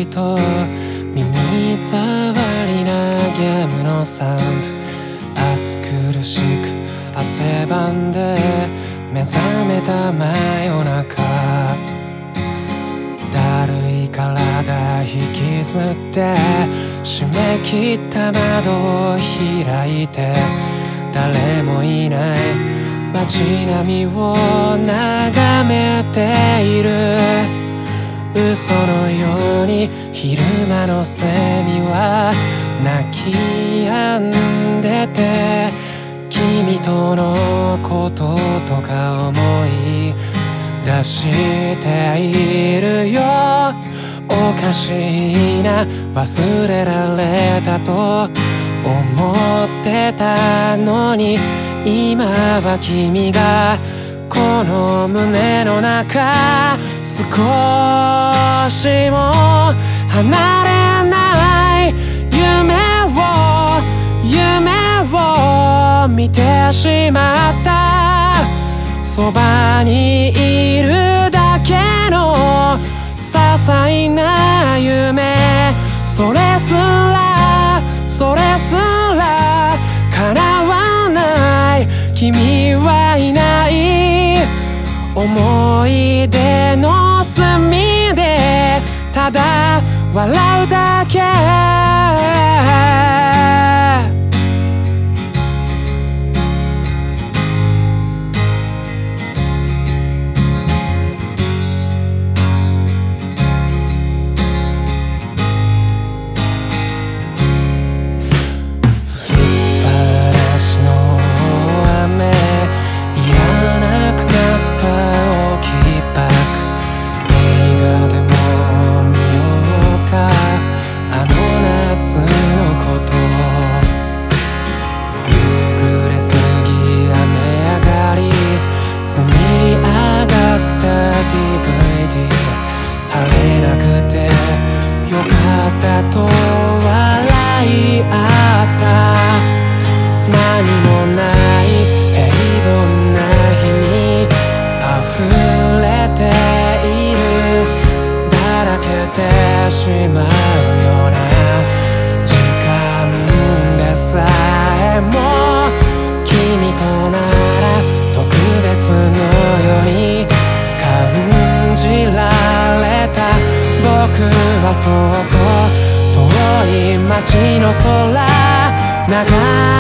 と耳障りなゲームのサウンド、暑苦しく汗ばんで目覚めた真夜中、だるい体引きずって閉め切った窓を開いて、誰もいない街並みを眺めている。嘘のように昼間のセミは泣き止んでて、君とのこととか思い出しているよ。おかしいな、忘れられたと思ってたのに、今は君がこの胸の中、少しも離れない夢を見てしまった。そばにいるだけの些細な夢、それすら叶わない。君はいない。思い出の隅でただ笑うだけ。と笑い合った。何もない平凡な日に溢れている。だらけてしまうような時間でさえも、君となら特別のように感じられた。僕はそっと遠い街の空眺